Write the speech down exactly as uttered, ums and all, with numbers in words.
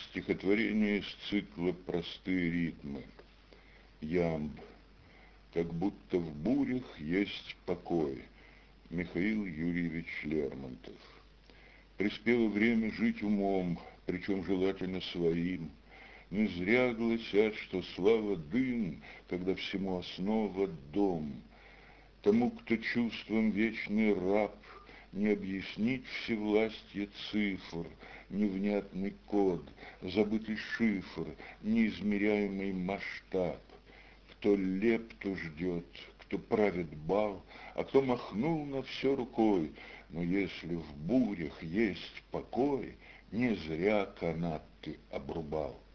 Стихотворение из цикла «Простые ритмы». Ямб. Как будто в бурях есть покой. Михаил Юрьевич Лермонтов. Приспело время жить умом, причем желательно своим. Не зря гласят, что слава дым, когда всему основа дом. Тому, кто чувством вечный раб, не объяснить всевластье цифр, невнятный код, забытый шифр, неизмеряемый масштаб. Кто лепту ждет, кто правит бал, а кто махнул на все рукой. Но если в бурях есть покой, не зря канат ты обрубал.